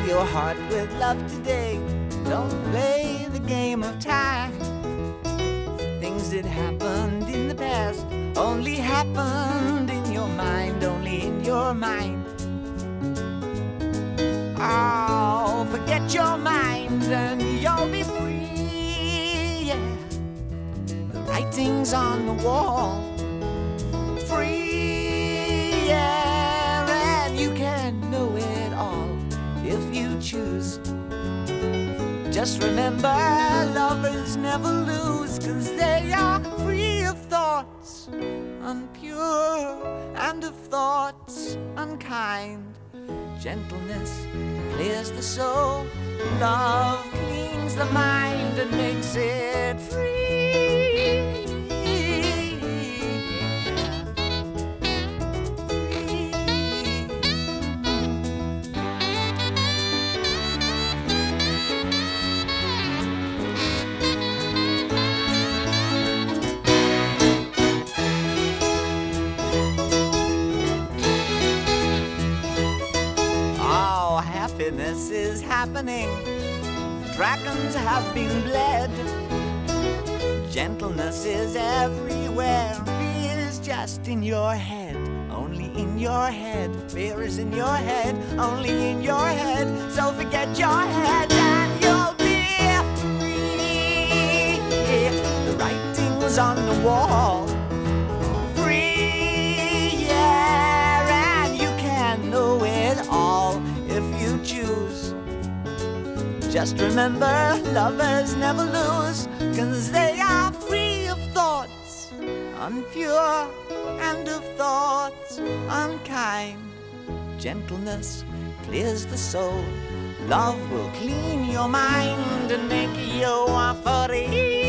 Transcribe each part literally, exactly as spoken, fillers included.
your heart with love today. Don't play the game of time. Things that happened in the past only happened in your mind, only in your mind. Oh, forget your mind and you'll be free, yeah. The writing's on the wall, free, yeah. And you can know it all if you choose. Just remember, lovers never lose, 'cause they are free of thoughts unpure and of thoughts unkind. Gentleness clears the soul, love cleans the mind and makes it free. Happiness is happening, dragons have been bled. Gentleness is everywhere, fear is just in your head, only in your head. Fear is in your head, only in your head. So forget your head and you'll be free. The writing's on the wall, free, yeah. And you can know it all if you choose. Just remember, lovers never lose, 'cause they are free of thoughts unpure and of thoughts unkind. Gentleness clears the soul, love will clean your mind and make you free.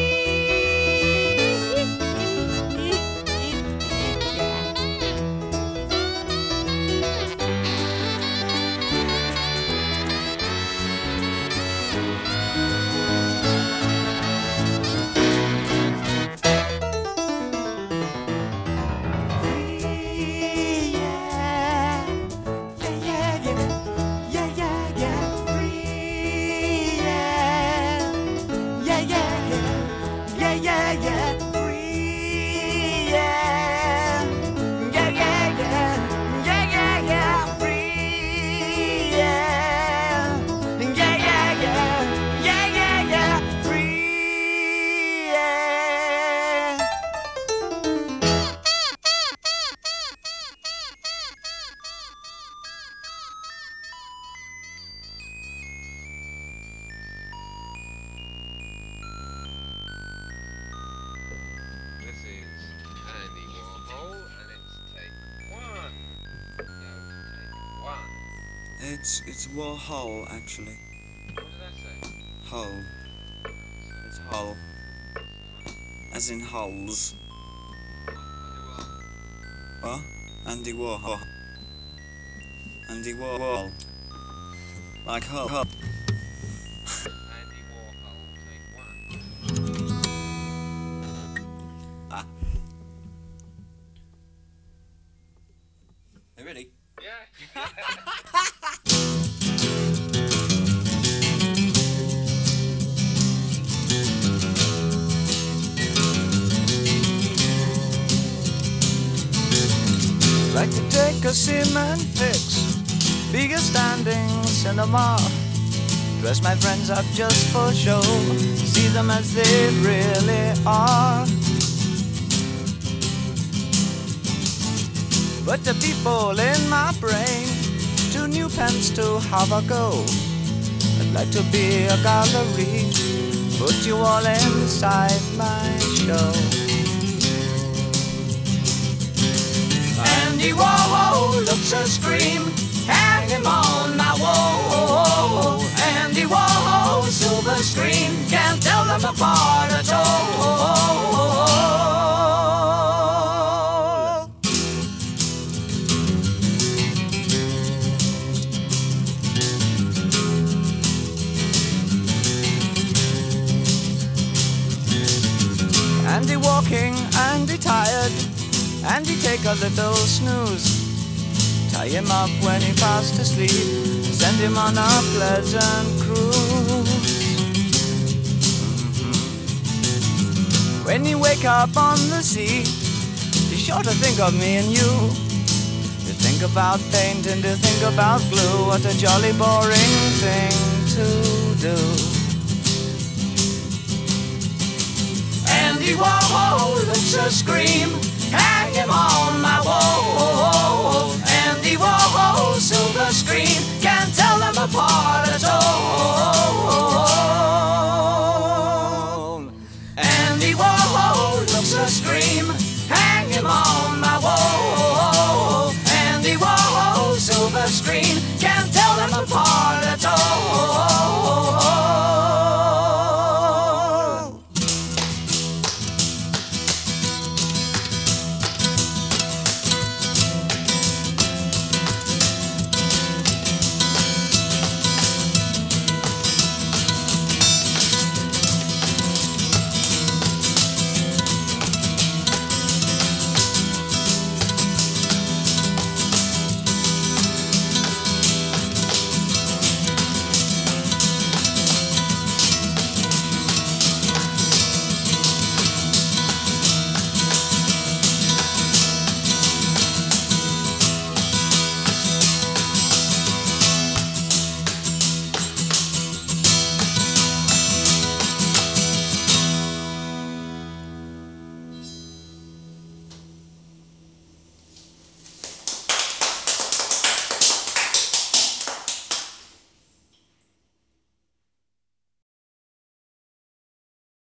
It's it's Warhol actually. What did I say? Hull. It's Hull. As in hulls. What? Andy Warhol. Andy Warhol. Like Hull. Hull. Andy Warhol, take one. Ah. Are you ready? Yeah. Like to take a cement fix, bigger standing cinema. Dress my friends up just for show, see them as they really are. But the people in my brain, two new pens to have a go. I'd like to be a gallery, put you all inside my show. Andy Warhol looks a scream, hang him on my wall. Andy Warhol, silver screen, can't tell them apart at all. Andy walking, Andy tired, Andy take a little snooze. Tie him up when he fast asleep, send him on a pleasant cruise. When you wake up on the sea, be sure to think of me and you. To think about paint and to think about glue. What a jolly boring thing to do. Andy Warhol looks a scream.